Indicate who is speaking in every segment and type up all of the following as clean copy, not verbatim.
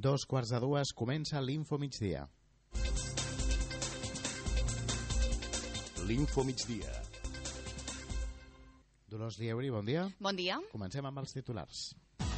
Speaker 1: 2:15 comença l'Info Migdia.
Speaker 2: L'Info Migdia.
Speaker 1: Dolors Lieuri, bon dia.
Speaker 3: Bon dia.
Speaker 1: Comencem amb els titulars.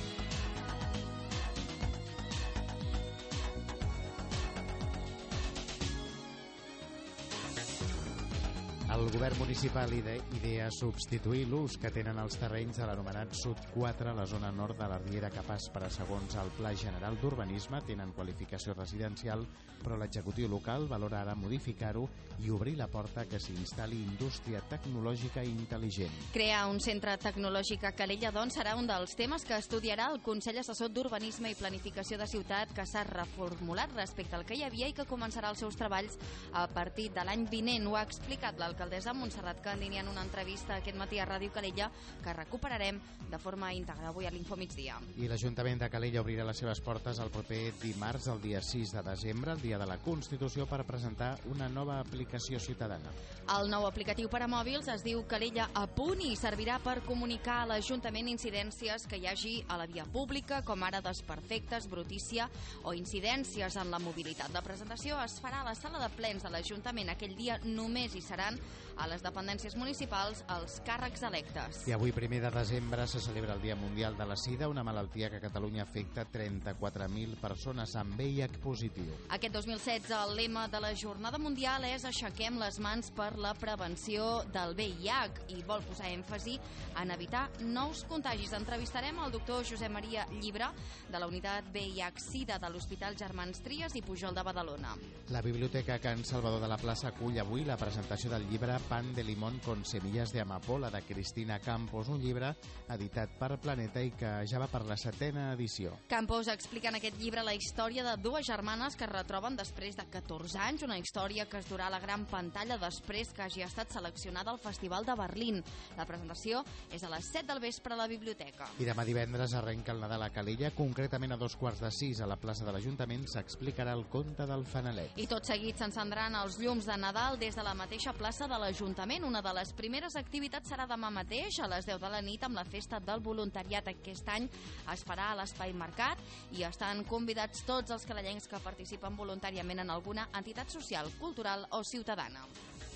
Speaker 1: El govern municipal idea substituir l'ús que tenen els terrenys de l'anomenat Sud 4 a la zona nord de la Riera, que pas per a, segons el Pla General d'Urbanisme, tenen qualificació residencial, però l'executiu local valora ara modificar-ho i obrir la porta que s'instal·li indústria tecnològica intel·ligent.
Speaker 3: Crear un centre tecnològic a Calella, doncs, serà un dels temes que estudiarà el Consell Assessor d'Urbanisme i Planificació de Ciutat, que s'ha reformulat respecte al que hi havia i que començarà els seus treballs a partir de l'any vinent. Ho ha explicat l'alcaldessa Montserrat Candini en una entrevista aquest matí a Ràdio Calella, que recuperarem de forma íntegra avui a l'Info Migdia.
Speaker 1: I l'Ajuntament de Calella obrirà les seves portes el proper dimarts, el dia 6 de desembre, el dia de la Constitució, per presentar una nova aplicació ciutadana.
Speaker 3: El nou aplicatiu per a mòbils es diu Calella a punt i servirà per comunicar a l'Ajuntament incidències que hi hagi a la via pública, com ara desperfectes, brutícia o incidències en la mobilitat. La presentació es farà a la sala de plens de l'Ajuntament. Aquell dia només hi seran a les dependències municipals els càrrecs electes.
Speaker 1: I avui, 1 de desembre, se celebra el Dia Mundial de la Sida, una malaltia que a Catalunya afecta 34.000 persones amb VIH positiu.
Speaker 3: Aquest 2016 el lema de la jornada mundial és Aixequem les mans per la prevenció del VIH i vol posar èmfasi en evitar nous contagis. Entrevistarem el doctor Josep Maria Llibre de la unitat VIH-Sida de l'Hospital Germans Trias i Pujol de Badalona.
Speaker 1: La Biblioteca Can Salvador de la Plaça acull avui la presentació del llibre Pan de limón con semillas de amapola de Cristina Campos, un llibre editat per Planeta i que ja va per la 7ª edició.
Speaker 3: Campos explica en aquest llibre la història de dues germanes que es retroben després de 14 anys, una història que es durà a la gran pantalla després que hagi estat seleccionada al Festival de Berlín. La presentació és a les 7 del vespre a la biblioteca.
Speaker 1: I demà divendres arrenca el Nadal a Calella, concretament a 5:15 a la plaça de l'Ajuntament s'explicarà el conte del fanalet.
Speaker 3: I tot seguit s'encendran els llums de Nadal des de la mateixa plaça de l'Ajuntament. Una de les primeres activitats serà demà mateix a les 10 de la nit amb la festa del voluntariat. Aquest any es farà a l'Espai Mercat i estan convidats tots els calellencs que participen voluntàriament en alguna entitat social, cultural o ciutadana.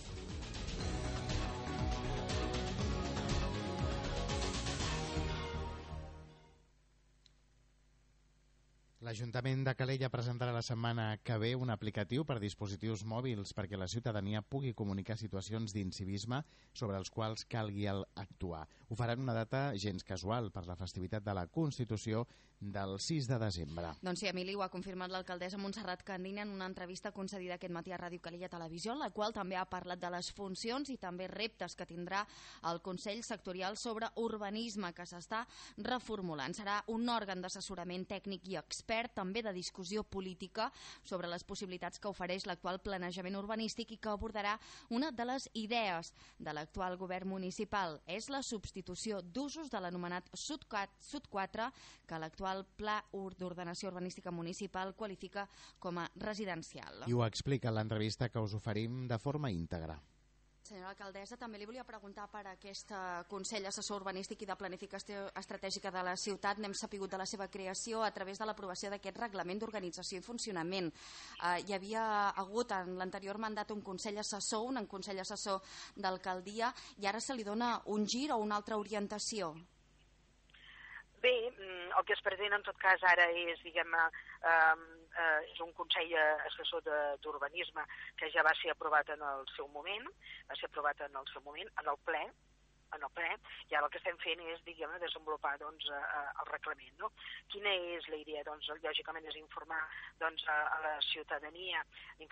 Speaker 1: L'Ajuntament de Calella presentarà la setmana que ve un aplicatiu per dispositius mòbils perquè la ciutadania pugui comunicar situacions d'incivisme sobre els quals calgui actuar. Ho farà en una data gens casual per la festivitat de la Constitució del 6 de desembre.
Speaker 3: Doncs sí, Emili, ho ha confirmat l'alcaldessa Montserrat Candini en una entrevista concedida aquest matí a Ràdio Calella Televisió, en la qual també ha parlat de les funcions i també reptes que tindrà el Consell Sectorial sobre Urbanisme, que s'està reformulant. Serà un òrgan d'assessorament tècnic i expert, també de discussió política sobre les possibilitats que ofereix l'actual planejament urbanístic i que abordarà una de les idees de l'actual govern municipal. És la substitució d'usos de l'anomenat Sud 4, que l'actual Pla d'Ordenació Urbanística Municipal qualifica com a residencial.
Speaker 1: I ho explica en l'entrevista que us oferim de forma íntegra.
Speaker 3: Senyora alcaldessa, també li volia preguntar per aquest Consell Assessor Urbanístic i de Planificació Estratègica de la ciutat. N'hem sapigut de la seva creació a través de l'aprovació d'aquest reglament d'organització i funcionament. Hi havia hagut en l'anterior mandat un Consell Assessor, un Consell Assessor d'Alcaldia, i ara se li dona un gir o una altra orientació.
Speaker 4: Bé, el que es pretén en tot cas ara és, diguem-ne, és un Consell Assessor d'Urbanisme que ja va ser aprovat en el seu moment, en el ple, i ara el que estem fent és, diguem-ne, desenvolupar el reglament, no? Quina és la idea? Doncs, lògicament, és informar a la ciutadania, de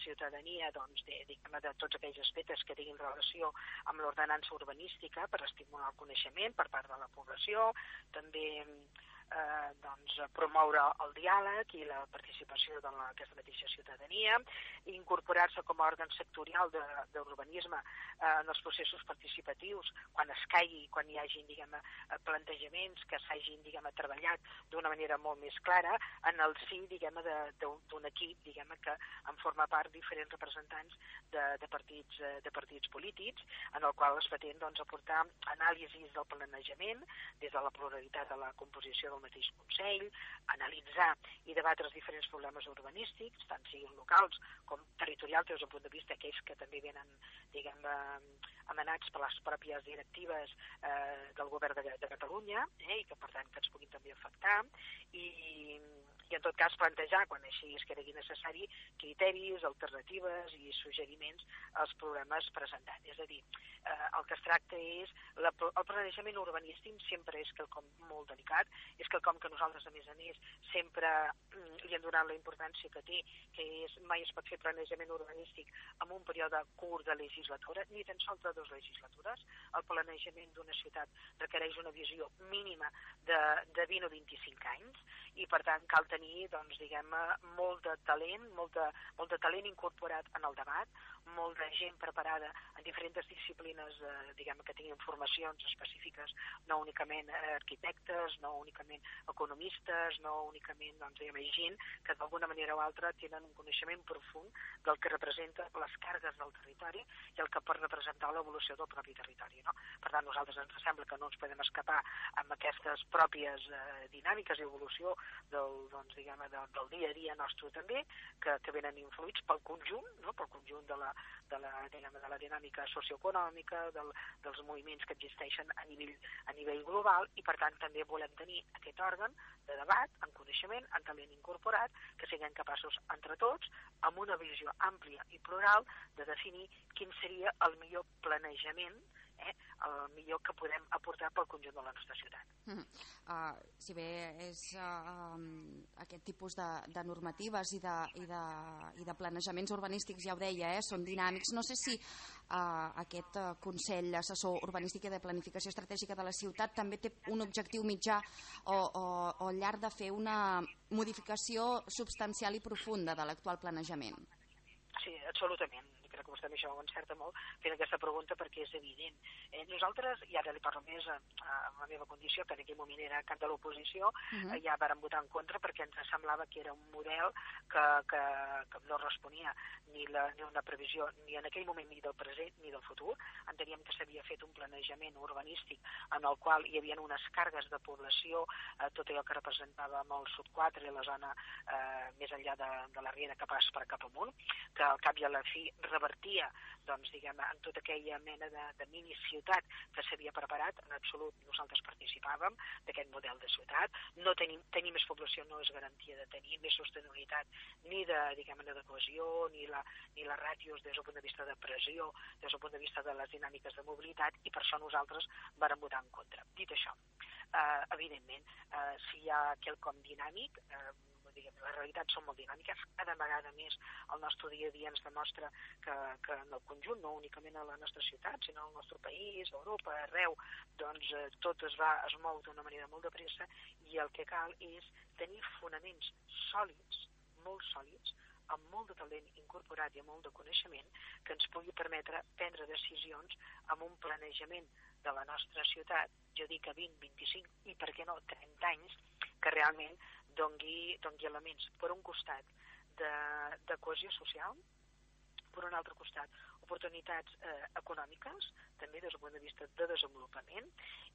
Speaker 4: tots aquells aspectes que tinguin relació amb l'ordenança urbanística per estimular el coneixement per part de la població, també promoure el diàleg i la participació d'aquesta mateixa ciutadania, incorporar-se com a òrgan sectorial d'urbanisme en els processos participatius quan es caigui, quan hi hagi plantejaments que s'hagin treballat d'una manera molt més clara en el si d'un equip que en forma part diferents representants de partits polítics, en el qual es pretén aportar anàlisis del planejament des de la pluralitat de la composició el mateix Consell, analitzar i debatre els diferents problemes urbanístics, tant siguin locals com territorials, des del punt de vista aquells que també venen, diguem, emanats per les pròpies directives del govern de Catalunya, i que per tant que ens puguin també afectar, i en tot cas plantejar, quan així es cregui necessari, criteris, alternatives i suggeriments als problemes presentats. És a dir, el que es tracta és... El planejament urbanístic sempre és quelcom molt delicat, és quelcom que nosaltres, a més, sempre li hem donat la importància que té, que és mai es pot fer planejament urbanístic en un període curt de legislatura, ni tan sols de 2 legislatures. El planejament d'una ciutat requereix una visió mínima de 20 o 25 anys, i per tant cal tenir, doncs, diguem, molt de talent incorporat en el debat, molta gent preparada en diferents disciplines, diguem, que tinguin formacions específiques, no únicament arquitectes, no únicament economistes, no únicament, doncs, diguem, gent que d'alguna manera o altra tenen un coneixement profund del que representa les cargues del territori i el que pot representar l'evolució del propi territori, no? Per tant, nosaltres ens sembla que no ens podem escapar amb aquestes pròpies dinàmiques i evolució del dia a dia nostre també, que venen influïts pel conjunt, no? Pel conjunt de la dinàmica socioeconòmica, dels moviments que existeixen a nivell global, i per tant també volem tenir aquest òrgan de debat, amb coneixement, amb talent incorporat, que siguem capaços entre tots, amb una visió àmplia i plural, de definir quin seria el millor planejament, el millor que podem aportar pel conjunt de la nostra ciutat.
Speaker 3: Si bé és aquest tipus de normatives i de planejaments urbanístics, ja ho deia, són dinàmics, no sé si aquest Consell Assessor Urbanístic i de Planificació Estratègica de la Ciutat també té un objectiu mitjà o llarg de fer una modificació substancial i profunda de l'actual planejament.
Speaker 4: Sí, absolutament. Crec que vostè això ho encerta molt fent aquesta pregunta, perquè és evident. Nosaltres, i ara li parlo més en la meva condició, que en aquell moment era cap de l'oposició, ja vàrem votar en contra perquè ens semblava que era un model que no responia ni una previsió ni en aquell moment ni del present ni del futur. Enteníem que s'havia fet un planejament urbanístic en el qual hi havia unes cargues de població, tot allò que representava el Sud 4 i la zona més enllà de la Riera cap amunt, que al cap i a la fi revertia, doncs, diguem, en tota aquella mena de mini-ciutat que s'havia preparat. En absolut nosaltres participàvem d'aquest model de ciutat. No tenir més població no és garantia de tenir més sostenibilitat ni de cohesió, ni les ràtios des del punt de vista de pressió, des del punt de vista de les dinàmiques de mobilitat, i per això nosaltres vàrem votar en contra. Dit això, evidentment, si hi ha quelcom dinàmic, les realitats són molt dinàmiques, cada vegada més el nostre dia a dia ens demostra que en el conjunt, no únicament a la nostra ciutat, sinó al nostre país, a Europa, arreu, doncs tot es mou d'una manera molt de pressa, i el que cal és tenir fonaments sòlids, molt sòlids, amb molt de talent incorporat i amb molt de coneixement, que ens pugui permetre prendre decisions amb un planejament de la nostra ciutat, jo dic a 20, 25 i per què no 30 anys, que realment doni elements, per un costat, de cohesió social, per un altre costat, oportunitats econòmiques, també des del punt de vista de desenvolupament,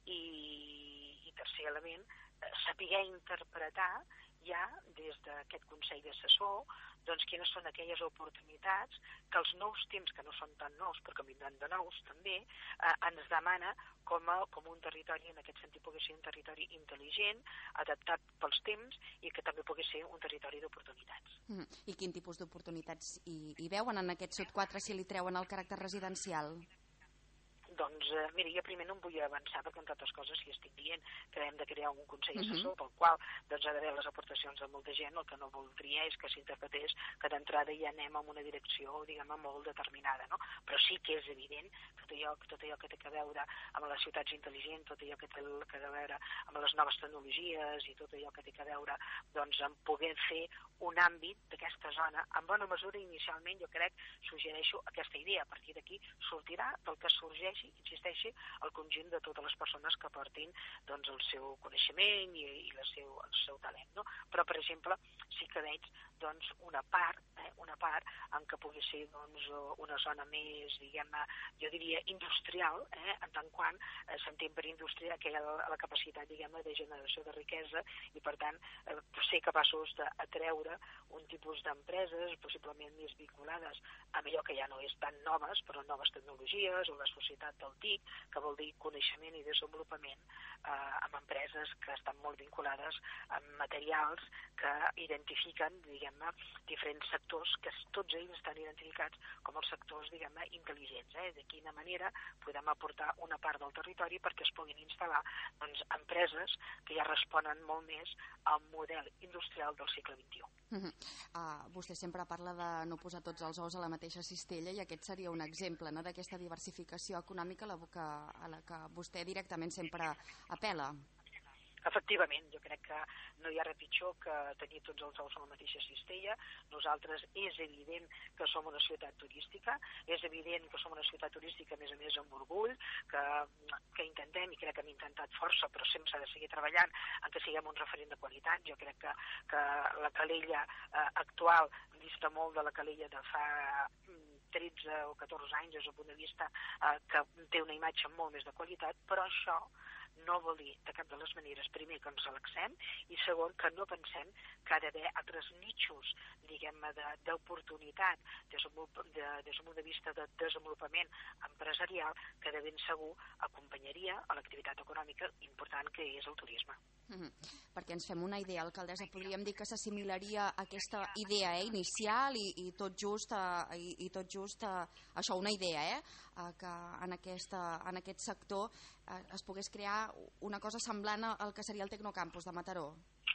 Speaker 4: i tercer element, saber interpretar ja des d'aquest Consell Assessor doncs quines són aquelles oportunitats que els nous temps, que no són tan nous però que vindran de nous també, ens demana com un territori, en aquest sentit pugui ser un territori intel·ligent, adaptat pels temps, i que també pugui ser un territori d'oportunitats.
Speaker 3: I quin tipus d'oportunitats hi veuen en aquest Sud 4 si li treuen el caràcter residencial?
Speaker 4: Doncs, mira, jo primer no em vull avançar, perquè entre altres coses, si estic dient que hem de crear un Consell Assessor pel qual doncs, ha d'haver les aportacions de molta gent, el que no voldria és que s'interpretés que d'entrada ja anem en una direcció, diguem, molt determinada, no? Però sí que és evident que tot allò que té a veure amb les ciutats intel·ligents, tot allò que té a veure amb les noves tecnologies i tot allò que té a veure doncs, amb poder fer un àmbit d'aquesta zona, en bona mesura inicialment jo crec, suggereixo aquesta idea, a partir d'aquí sortirà del que sorgeixi, insisteixi, el conjunt de totes les persones que portin doncs, el seu coneixement i el seu talent, no? Però, per exemple, sí que veig doncs, una part una part en què pugui ser doncs, una zona més, diguem-ne, jo diria industrial, en tant quan s'entén per indústria que hi ha la capacitat, diguem-ne, de generació de riquesa i, per tant, ser capaços d'atreure un tipus d'empreses possiblement més vinculades amb allò que ja no és tan noves, però noves tecnologies o la societat del TIC, que vol dir coneixement i desenvolupament, amb empreses que estan molt vinculades amb materials que identifiquen, diguem-ne, diferents sectors que tots ells estan identificats com els sectors, diguem-ne, intel·ligents. De quina manera podem aportar una part del territori perquè es puguin instal·lar doncs, empreses que ja responen molt més al model industrial del segle XXI.
Speaker 3: Vostè sempre parla de no posar tots els ous a la mateixa cistella i aquest seria un exemple, no?, d'aquesta diversificació econòmica a la que vostè directament sempre apel·la.
Speaker 4: Efectivament, jo crec que no hi ha res pitjor que tenir tots els ous a la mateixa cistella. Nosaltres és evident que som una ciutat turística, és evident que som una ciutat turística, a més amb orgull, que intentem, i crec que hem intentat força, però sempre s'ha de seguir treballant en que siguem un referent de qualitat. Jo crec que la Calella actual dista molt de la Calella de fa 13 o 14 anys des del punt de vista que té una imatge molt més de qualitat, però això no vol dir de cap de les maneres, primer, que ens relaxem i segon, que no pensem que ha d'haver altres nichos, diguem-ne, d'oportunitat des del punt de vista de desenvolupament empresarial que de ben segur acompanyaria a l'activitat econòmica important que és el turisme.
Speaker 3: Perquè ens fem una idea, alcaldessa, podríem dir que s'assimilaria a aquesta idea inicial i tot just això, una idea, que en aquest sector es pogués crear una cosa semblant al que seria el Tecnocampus de Mataró.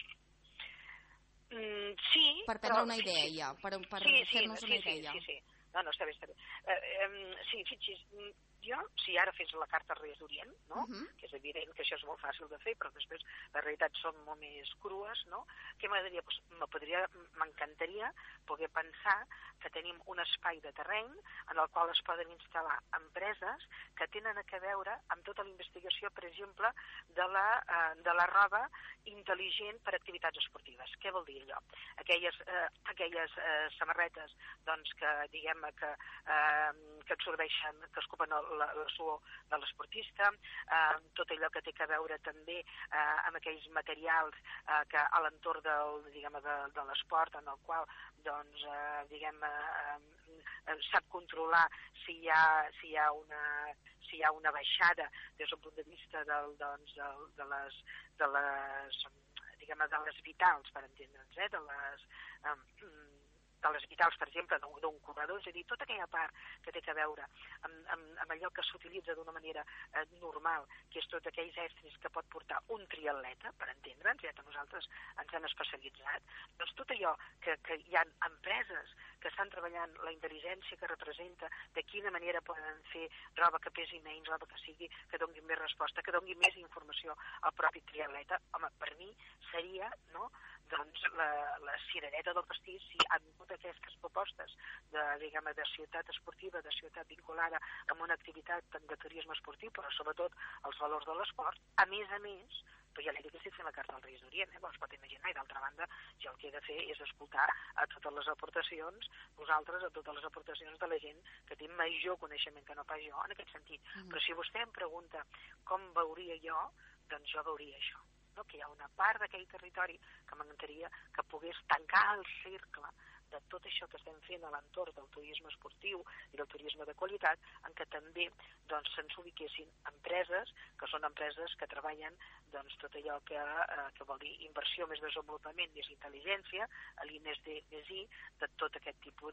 Speaker 4: Sí.
Speaker 3: Per prendre una idea, ja, per fer-nos una idea.
Speaker 4: Sí. No, està bé. Sí, fixis, jo, si ara fes la carta als Reis d'Orient, no? Que és evident que això és molt fàcil de fer, però després les realitats són molt més crues, no? Què m'agradaria? M'encantaria poder pensar que tenim un espai de terreny en el qual es poden instal·lar empreses que tenen a veure amb tota la investigació, per exemple, de la roba intel·ligent per a activitats esportives. Què vol dir allò? Aquelles samarretes doncs, que, diguem-ne, que absorbeixen, que escupen la suor de l'esportista, tot allò que té a veure també amb aquells materials que a l'entorn de l'esport, en el qual doncs, sap controlar si hi ha una baixada des del punt de vista de les vitals, per entendre'ns, de les vitals, per exemple, d'un corredor, és a dir, tota aquella part que té a veure amb allò que s'utilitza d'una manera normal, que és tots aquells estris que pot portar un triatleta, per entendre'ns, ja que nosaltres ens hem especialitzat, doncs tot allò que hi ha empreses que estan treballant la intel·ligència que representa, de quina manera poden fer roba que pesi menys, roba que doni més resposta, que doni més informació al propi triatleta, home, per mi seria, no?, doncs la cirereta del pastís si amb totes aquestes propostes de ciutat esportiva, de ciutat vinculada amb una activitat tant de turisme esportiu, però sobretot els valors de l'esport, a més, però ja li dic que estic fent la carta als Reis d'Orient, es pot imaginar, i d'altra banda jo el que he de fer és escoltar a totes les aportacions, vosaltres, a totes les aportacions de la gent que té major coneixement que no pas jo en aquest sentit. Però si vostè em pregunta com veuria jo, doncs jo veuria això, que hi ha una part d'aquell territori que m'encantaria que pogués tancar el cercle de tot això que estem fent a l'entorn del turisme esportiu i del turisme de qualitat, en què també doncs, se'ns ubiquessin empreses, que són empreses que treballen doncs, tot allò que vol dir inversió, més desenvolupament, més intel·ligència, a l'I+D+I, de tot aquest tipus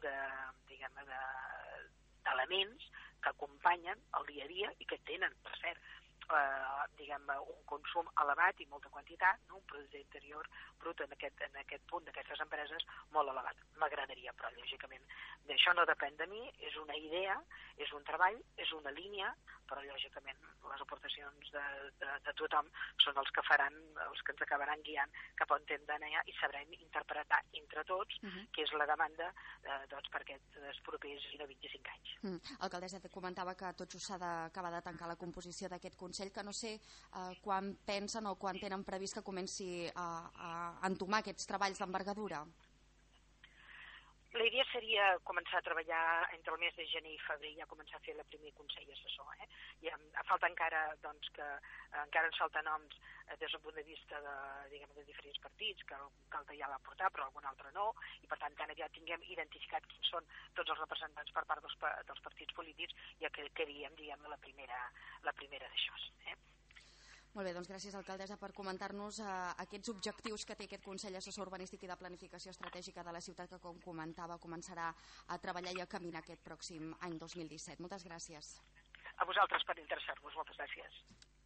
Speaker 4: d'elements que acompanyen el dia a dia i que tenen, per cert, un consum elevat i molta quantitat, un producte interior brut en aquest punt d'aquestes empreses molt elevat. M'agradaria, però lògicament d'això no depèn de mi, és una idea, és un treball, és una línia, però lògicament les aportacions de tothom són els que ens acabaran guiant cap on hem d'anar i sabrem interpretar entre tots què és la demanda per aquests propers 25 anys.
Speaker 3: Alcaldessa, te comentava que tot just s'ha d'acabar de tancar la composició d'aquest Consell, que no sé quan pensen o quan tenen previst que comenci a entomar aquests treballs d'envergadura.
Speaker 4: La idea seria començar a treballar entre el mes de gener i febrer, ja començar a fer el primer Consell Assessor. I falta encara, doncs, que encara ens falta noms des del punt de vista de diferents partits, que alcalde ja l'ha portat, però algun altre no, i per tant, tan aviat tinguem identificat quins són tots els representants per part dels partits polítics, ja que queríem, diguem, la primera d'això.
Speaker 3: Molt bé, doncs gràcies, alcaldessa, per comentar-nos aquests objectius que té aquest Consell Assessor Urbanístic i de Planificació Estratègica de la ciutat, que, com comentava, començarà a treballar i a caminar aquest pròxim any 2017. Moltes gràcies.
Speaker 4: A vosaltres per interessar-vos. Moltes gràcies.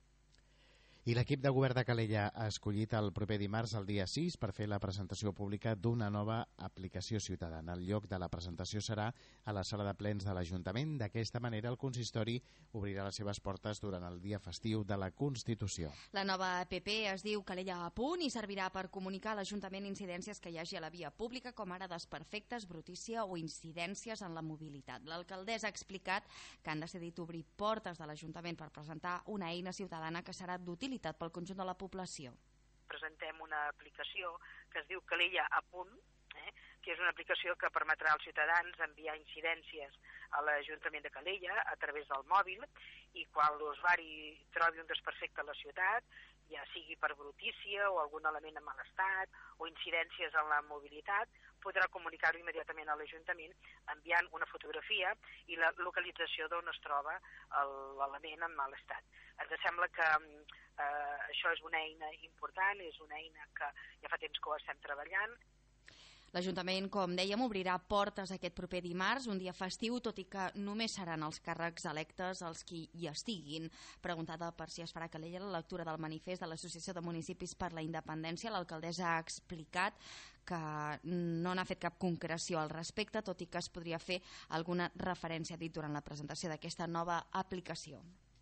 Speaker 1: I l'equip de govern de Calella ha escollit el proper dimarts, el dia 6, per fer la presentació pública d'una nova aplicació ciutadana. El lloc de la presentació serà a la sala de plens de l'Ajuntament. D'aquesta manera, el consistori obrirà les seves portes durant el dia festiu de la Constitució.
Speaker 3: La nova app es diu Calella a punt i servirà per comunicar a l'Ajuntament incidències que hi hagi a la via pública, com ara desperfectes, brutícia o incidències en la mobilitat. L'alcaldessa ha explicat que han decidit obrir portes de l'Ajuntament per presentar una eina ciutadana que serà d'utilitat pel conjunt de la població.
Speaker 4: Presentem una aplicació que es diu Calella a punt, que és una aplicació que permetrà als ciutadans enviar incidències a l'Ajuntament de Calella a través del mòbil, i quan l'usuari trobi un desperfecte a la ciutat, ja sigui per brutícia o algun element en mal estat o incidències en la mobilitat, podrà comunicar-ho immediatament a l'Ajuntament enviant una fotografia i la localització d'on es troba l'element en mal estat. Ens sembla que això és una eina important, és una eina que ja fa temps que ho estem treballant.
Speaker 3: L'Ajuntament, com dèiem, obrirà portes aquest proper dimarts, un dia festiu, tot i que només seran els càrrecs electes els qui hi estiguin. Preguntada per si es farà a Calella la lectura del manifest de l'Associació de Municipis per la Independència, l'alcaldessa ha explicat que no n'ha fet cap concreció al respecte, tot i que es podria fer alguna referència, dit durant la presentació d'aquesta nova aplicació.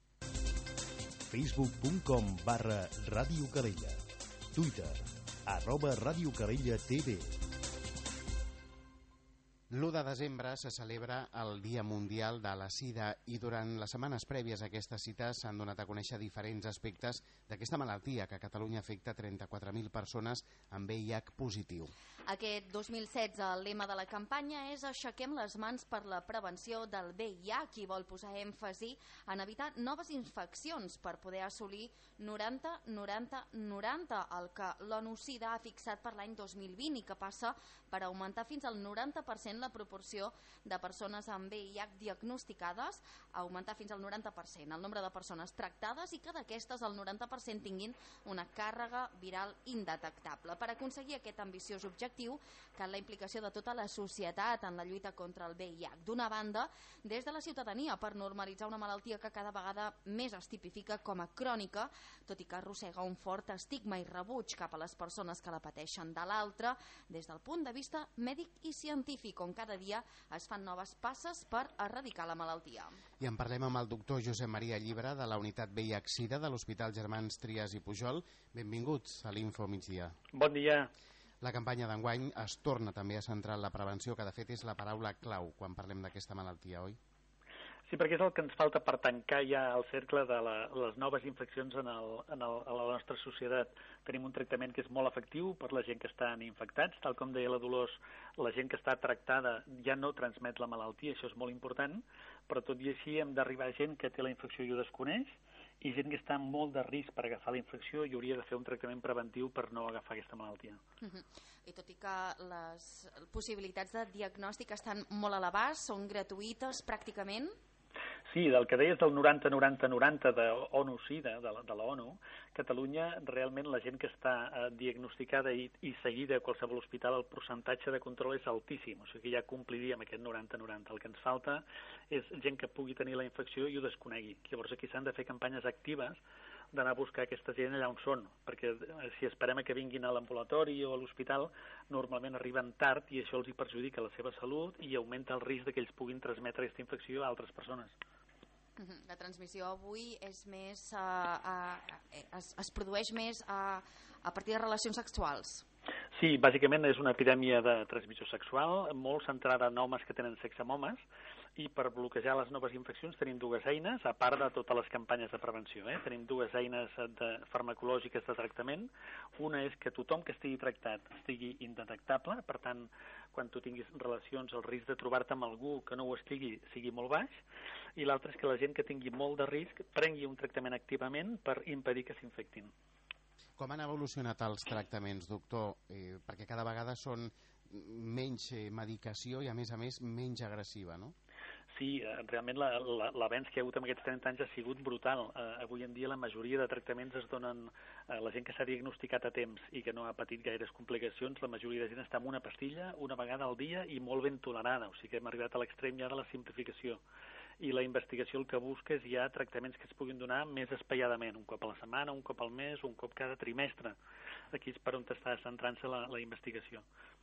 Speaker 2: Facebook.com/Ràdio Calella. Twitter @Ràdio Calella TV.
Speaker 1: L'1 de desembre se celebra el Dia Mundial de la Sida i durant les setmanes prèvies a aquestes cites s'han donat a conèixer diferents aspectes d'aquesta malaltia que a Catalunya afecta 34.000 persones amb VIH positiu.
Speaker 3: Aquest 2016 el lema de la campanya és Aixequem les mans per la prevenció del VIH i vol posar èmfasi en evitar noves infeccions per poder assolir 90-90-90, el que l'ONU-SIDA ha fixat per l'any 2020 i que passa per augmentar fins al 90% la proporció de persones amb VIH diagnosticades, augmentar fins al 90% el nombre de persones tractades i que d'aquestes el 90% tinguin una càrrega viral indetectable. Per aconseguir aquest ambiciós objectiu cal la implicació de tota la societat en la lluita contra el VIH. D'una banda, des de la ciutadania per normalitzar una malaltia que cada vegada més es tipifica com a crònica, tot i que arrossega un fort estigma i rebuig cap a les persones que la pateixen. De l'altra, des del punt de vista mèdic i científic, on cada dia es fan noves passes per erradicar la malaltia.
Speaker 1: I en parlem amb el doctor Josep Maria Llibre de la unitat VIH-Sida de l'Hospital Germans Trias i Pujol. Benvinguts a l'Info Migdia.
Speaker 5: Bon dia.
Speaker 1: La campanya d'enguany es torna també a centrar en la prevenció, que de fet és la paraula clau quan parlem d'aquesta malaltia, oi?
Speaker 5: Sí, perquè és el que ens falta per tancar ja el cercle de les noves infeccions a la nostra societat. Tenim un tractament que és molt efectiu per la gent que estan infectats. Tal com deia la Dolors, la gent que està tractada ja no transmet la malaltia, això és molt important, però tot i així hem d'arribar a gent que té la infecció i ho desconeix, i gent que està en molt de risc per agafar la infecció i hauria de fer un tractament preventiu per no agafar aquesta malaltia.
Speaker 3: I tot i que les possibilitats de diagnòstic estan molt a l'abast, són gratuïtes pràcticament?
Speaker 5: Sí, del que deies del 90-90-90 de ONU-SIDA, de la ONU, Catalunya, realment la gent que està diagnosticada i seguida a qualsevol hospital, el percentatge de control és altíssim, o sigui que ja compliríem aquest 90-90. El que ens falta és gent que pugui tenir la infecció i ho desconegui. Llavors aquí s'han de fer campanyes actives d'anar a buscar aquesta gent allà on són, perquè si esperem a que vinguin a l'ambulatori o a l'hospital, normalment arriben tard i això els hi perjudica la seva salut i augmenta el risc que ells puguin transmetre aquesta infecció a altres persones.
Speaker 3: La transmissió avui és més es produeix més a partir de relacions sexuals.
Speaker 5: Sí, bàsicament és una epidèmia de transmissió sexual, molt centrada en homes que tenen sexe amb homes, i per bloquejar les noves infeccions tenim dues eines, a part de totes les campanyes de prevenció. Tenim dues eines farmacològiques de tractament. Una és que tothom que estigui tractat estigui indetectable, per tant, quan tu tinguis relacions, el risc de trobar-te amb algú que no ho estigui sigui molt baix, i l'altra és que la gent que tingui molt de risc prengui un tractament activament per impedir que s'infectin.
Speaker 1: Com han evolucionat els tractaments, doctor? Perquè cada vegada són menys medicació i, a més, menys agressiva, no?
Speaker 5: Sí, realment l'avenç que hi ha hagut en aquests 30 anys ha sigut brutal. Avui en dia la majoria de tractaments es donen a la gent que s'ha diagnosticat a temps i que no ha patit gaires complicacions. La majoria de gent està amb una pastilla una vegada al dia i molt ben tolerada, o sigui que hem arribat a l'extrem ja de la simplificació. I la investigació el que busca és ja tractaments que es puguin donar més espaiadament, un cop a la setmana, un cop al mes, un cop cada trimestre. Aquí és per on està centrant-se la investigació.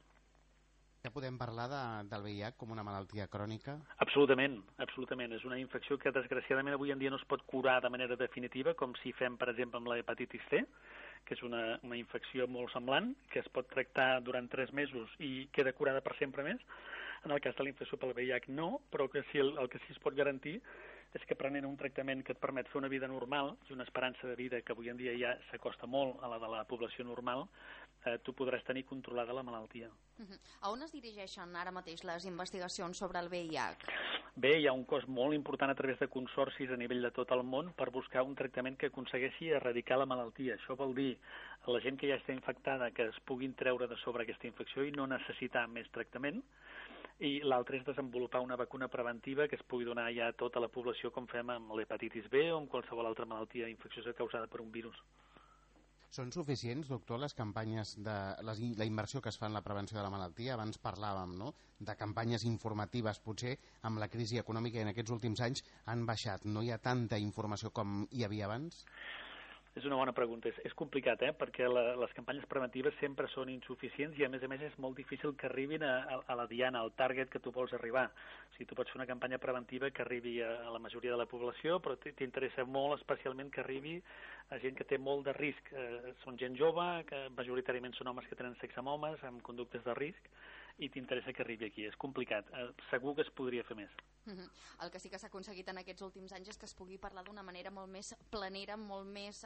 Speaker 1: Ja podem parlar del VIH com una malaltia crònica?
Speaker 5: Absolutament. És una infecció que desgraciadament avui en dia no es pot curar de manera definitiva, com si fem, per exemple, amb l'hepatitis C, que és una infecció molt semblant, que es pot tractar durant 3 mesos i queda curada per sempre més. En el cas de la infecció pel VIH no, però que sí, el que sí es pot garantir és que prenent un tractament que et permet fer una vida normal i una esperança de vida que avui en dia ja s'acosta molt a la de la població normal, tu podràs tenir controlada la malaltia.
Speaker 3: A on es dirigeixen ara mateix les investigacions sobre el VIH?
Speaker 5: Bé, hi ha un cost molt important a través de consorcis a nivell de tot el món per buscar un tractament que aconsegueixi erradicar la malaltia. Això vol dir a la gent que ja està infectada que es puguin treure de sobre aquesta infecció i no necessitar més tractament. I l'altre és desenvolupar una vacuna preventiva que es pugui donar ja a tota la població com fem amb l'hepatitis B o amb qualsevol altra malaltia infecciosa causada per un virus.
Speaker 1: Són suficients, doctor, les campanyes la inversió que es fa en la prevenció de la malaltia? Abans parlàvem, no?, de campanyes informatives. Potser amb la crisi econòmica en aquests últims anys han baixat. No hi ha tanta informació com hi havia abans?
Speaker 5: És una bona pregunta. És complicat, perquè les campanyes preventives sempre són insuficients i, a més és molt difícil que arribin a la diana, al target que tu vols arribar. O sigui, tu pots fer una campanya preventiva que arribi a la majoria de la població, però t'interessa molt especialment que arribi a gent que té molt de risc. Són gent jove, que majoritàriament són homes que tenen sexe amb homes, amb conductes de risc, i t'interessa que arribi aquí. És complicat. Segur que es podria fer més.
Speaker 3: El que sí que s'ha aconseguit en aquests últims anys és que es pugui parlar d'una manera molt més planera, molt més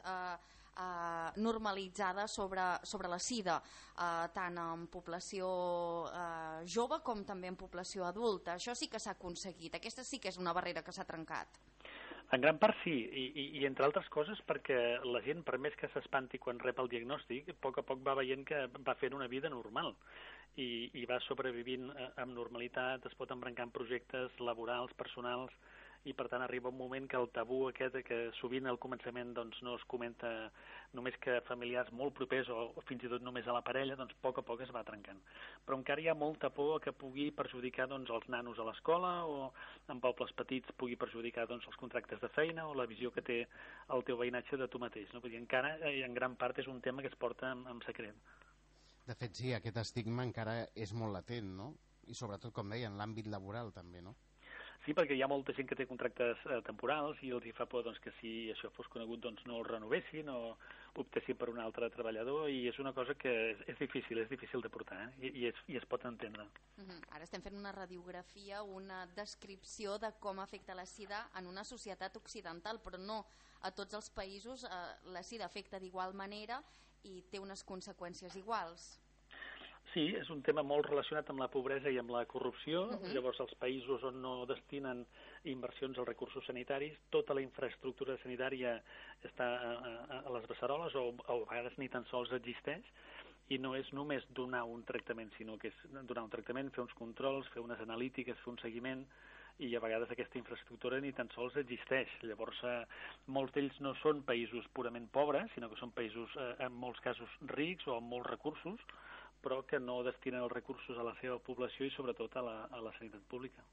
Speaker 3: normalitzada sobre la sida, tant en població jove com també en població adulta. Això sí que s'ha aconseguit. Aquesta sí que és una barrera que s'ha trencat.
Speaker 5: En gran part sí, i entre altres coses perquè la gent, per més que s'espanti quan rep el diagnòstic, a poc va veient que va fent una vida normal i va sobrevivint amb normalitat, es pot embrancar en projectes laborals, personals, i per tant arriba un moment que el tabú aquest que sovint al començament no es comenta només que familiars molt propers o fins i tot només a la parella, doncs a poc es va trencant. Però encara hi ha molta por que pugui perjudicar els nanos a l'escola o en pobles petits pugui perjudicar els contractes de feina o la visió que té el teu veïnatge de tu mateix. No? Vull dir, encara en gran part és un tema que es porta en secret.
Speaker 1: De fet, sí, aquest estigma encara és molt latent, no? I sobretot, com deia, en l'àmbit laboral també, no?
Speaker 5: Sí, perquè hi ha molta gent que té contractes temporals i els hi fa por que si això fos conegut no el renovessin o optessin per un altre treballador, i és una cosa que és difícil de portar, i es pot entendre.
Speaker 3: Ara estem fent una radiografia, una descripció de com afecta la sida en una societat occidental, però no a tots els països la sida afecta d'igual manera i té unes conseqüències iguals.
Speaker 5: Sí, és un tema molt relacionat amb la pobresa i amb la corrupció. Llavors, els països on no destinen inversions als recursos sanitaris, tota la infraestructura sanitària està a les beceroles o a vegades ni tan sols existeix, i no és només donar un tractament, sinó que és donar un tractament, fer uns controls, fer unes analítiques, fer un seguiment, i a vegades aquesta infraestructura ni tan sols existeix. Llavors, molts d'ells no són països purament pobres, sinó que són països, en molts casos, rics o amb molts recursos, però que no destinen els recursos a la seva població i sobretot a la sanitat pública.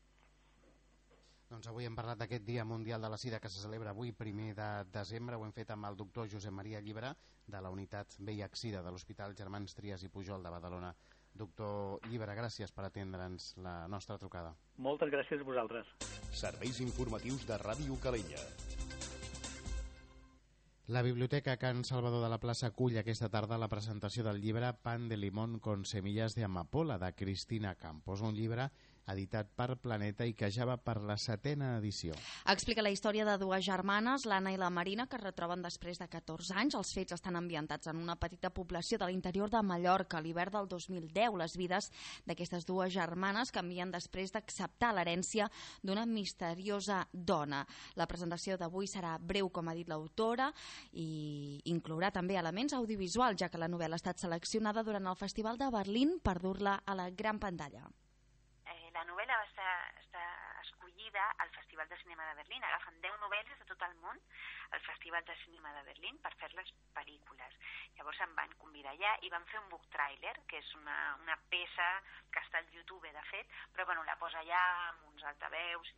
Speaker 1: Doncs avui hem parlat d'aquest Dia Mundial de la Sida que se celebra avui, 1 de desembre. Ho hem fet amb el doctor Josep Maria Llibre, de la unitat VIH-Sida de l'Hospital Germans Trias i Pujol de Badalona. Doctor Llibre, gràcies per atendre'ns la nostra trucada.
Speaker 5: Moltes gràcies a vosaltres.
Speaker 2: Serveis informatius de Ràdio Calella.
Speaker 1: La Biblioteca Can Salvador de la Plaça acull aquesta tarda la presentació del llibre Pan de limón con semillas de amapola de Cristina Campos, un llibre editat per Planeta i que ja va per la 7ª edició.
Speaker 3: Explica la història de dues germanes, l'Anna i la Marina, que es retroben després de 14 anys. Els fets estan ambientats en una petita població de l'interior de Mallorca. A l'hivern del 2010, les vides d'aquestes dues germanes canvien després d'acceptar l'herència d'una misteriosa dona. La presentació d'avui serà breu, com ha dit l'autora, i inclourà també elements audiovisuals, ja que la novel·la ha estat seleccionada durant el Festival de Berlín per dur-la a la gran pantalla.
Speaker 6: La novel·la va estar escollida al Festival de Cinema de Berlín. Agafen 10 novel·les de tot el món al Festival de Cinema de Berlín per fer-les pel·lícules. Llavors em van convidar allà i van fer un book trailer, que és una peça que està al YouTube, de fet, però la posa allà amb uns altaveus.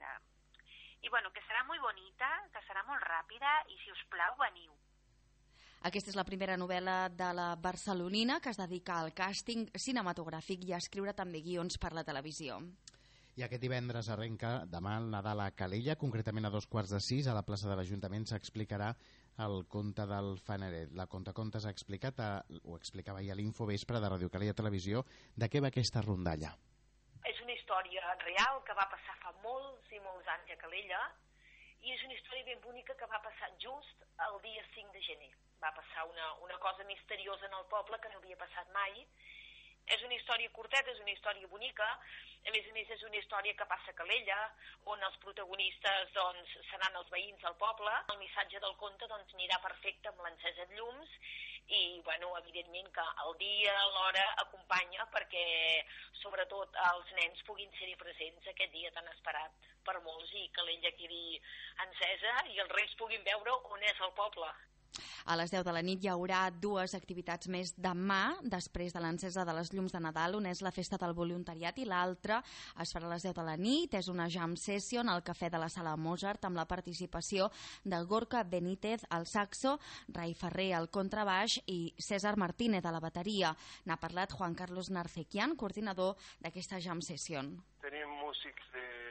Speaker 6: I que serà molt bonita, que serà molt ràpida i, si us plau, veniu.
Speaker 3: Aquesta és la primera novel·la de la barcelonina que es dedica al càsting cinematogràfic i a escriure també guions per la televisió.
Speaker 1: I aquest divendres arrenca demà el Nadal a Calella, concretament a 5:15 a la plaça de l'Ajuntament s'explicarà el conte del Faneret. La Contacontes ha explicat, ho explicava ahir a l'Infovespre de Ràdio Calella Televisió, de què va aquesta rondalla.
Speaker 7: És una història real que va passar fa molts i molts anys a Calella i és una història ben bonica que va passar just el dia 5 de gener. Va passar una cosa misteriosa en el poble que no havia passat mai. És una història curteta, és una història bonica, a més és una història que passa a Calella, on els protagonistes seran els veïns del poble. El missatge del conte anirà perfecte amb l'encesa de llums i, evidentment que el dia, l'hora acompanya perquè, sobretot, els nens puguin ser-hi presents aquest dia tan esperat per molts i Calella quedi encesa i els reis puguin veure on és el poble.
Speaker 3: A les 10 de la nit hi haurà dues activitats més demà, després de l'encesa de les llums de Nadal. Una és la festa del voluntariat i l'altra es farà a les 10 de la nit. És una jam session al cafè de la Sala Mozart amb la participació de Gorka Benítez al saxo, Rai Ferrer al contrabaix i César Martínez a la bateria. N'ha parlat Juan Carlos Narcequian, coordinador d'aquesta jam session.
Speaker 8: Tenim músics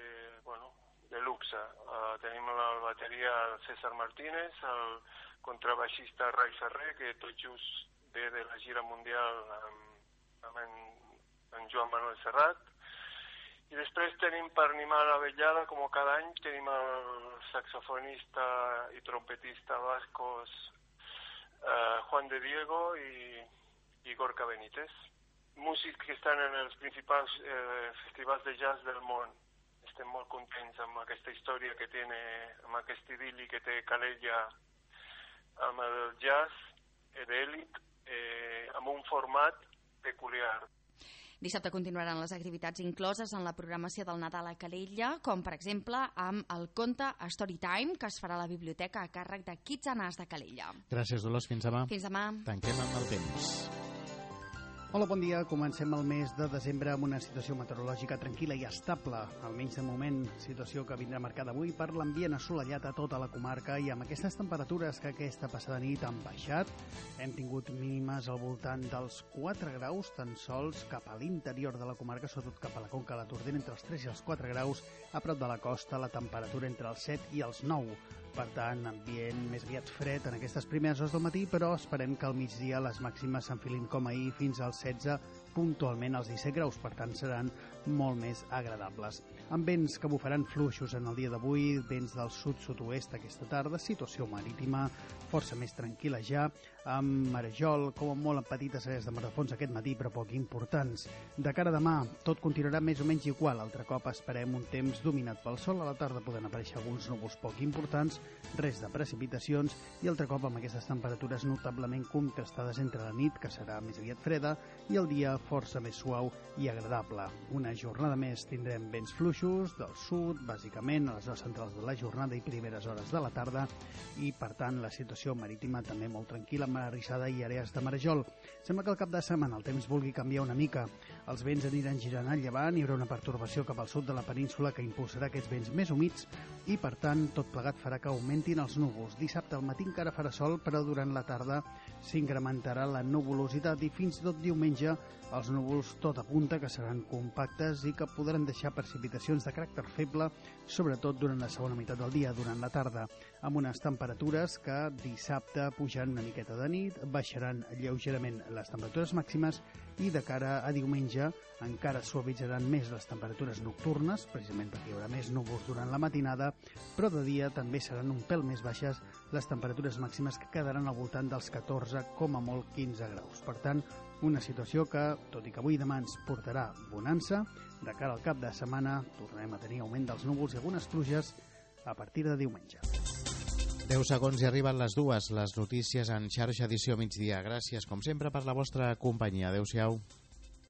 Speaker 8: de luxe. Tenim a la bateria el César Martínez, el contrabaixista Rai Ferrer, que tot just ve de la gira mundial amb en Joan Manuel Serrat. I després tenim per animar la vetllada, com cada any, tenim el saxofonista i trompetista bascos Juan de Diego i Gorka Benítez. Músics que estan en els principals festivals de jazz del món. Estem molt contents amb aquesta història que té, amb aquest idil·li que té Calella amb el jazz d'èlit, amb un format peculiar.
Speaker 3: Dissabte continuaran les activitats incloses en la programació del Nadal a Calella, com per exemple amb el conte Storytime, que es farà a la biblioteca a càrrec de Kids and Us de Calella.
Speaker 1: Gràcies, Dolors. Fins demà.
Speaker 3: Fins demà.
Speaker 1: Tanquem amb el temps.
Speaker 9: Hola, bon dia. Comencem el mes de desembre amb una situació meteorològica tranquil·la i estable, almenys de moment, situació que vindrà marcada avui per l'ambient assolellat a tota la comarca i amb aquestes temperatures que aquesta passada nit han baixat. Hem tingut mínimes al voltant dels 4 graus, tan sols cap a l'interior de la comarca, sobretot cap a la Conca de la Tordera, entre els 3 i els 4 graus. A prop de la costa, la temperatura entre els 7 i els 9. Per tant, ambient més aviat fred en aquestes primeres hores del matí, però esperem que al migdia les màximes s'enfilin com ahir fins als 16, puntualment als 17 graus, per tant seran molt més agradables. Amb vents que bufaran fluixos en el dia d'avui, vents del sud-sud-oest aquesta tarda, situació marítima força més tranquil·la ja, amb marejol, com a molt en petites àrees de mar de fons aquest matí, però poc importants. De cara a demà, tot continuarà més o menys igual. Altre cop esperem un temps dominat pel sol. A la tarda poden aparèixer alguns núvols poc importants, res de precipitacions, i altre cop amb aquestes temperatures notablement contrastades entre la nit, que serà més aviat freda, i el dia força més suau i agradable. Una jornada més tindrem vents fluixos del sud, bàsicament a les hores centrals de la jornada i primeres hores de la tarda, i per tant la situació marítima també molt tranquil·la, amb arrissada i àrees de marejol. Sembla que al cap de setmana el temps vulgui canviar una mica. Els vents aniran girant al llevant, hi haurà una pertorbació cap al sud de la península que impulsarà aquests vents més humits i, per tant, tot plegat farà que augmentin els núvols. Dissabte al matí encara farà sol, però durant la tarda s'incrementarà la nuvolositat i fins i tot diumenge Els núvols tot apunta que seran compactes i que podran deixar precipitacions de caràcter feble, sobretot durant la segona meitat del dia, durant la tarda, amb unes temperatures que dissabte pujaran una miqueta de nit, baixaran lleugerament les temperatures màximes i de cara a diumenge encara suavitzaran més les temperatures nocturnes, precisament perquè hi haurà més núvols durant la matinada, però de dia també seran un pèl més baixes les temperatures màximes que quedaran al voltant dels 14, com a molt 15 graus. Per tant, una situació que, tot i que avui i demà ens portarà bonança, de cara al cap de setmana tornarem a tenir augment dels núvols i algunes pluges a partir de diumenge.
Speaker 1: 10 segons i arriben les 2, les notícies en xarxa edició migdia. Gràcies, com sempre, per la vostra companyia. Adéu-siau.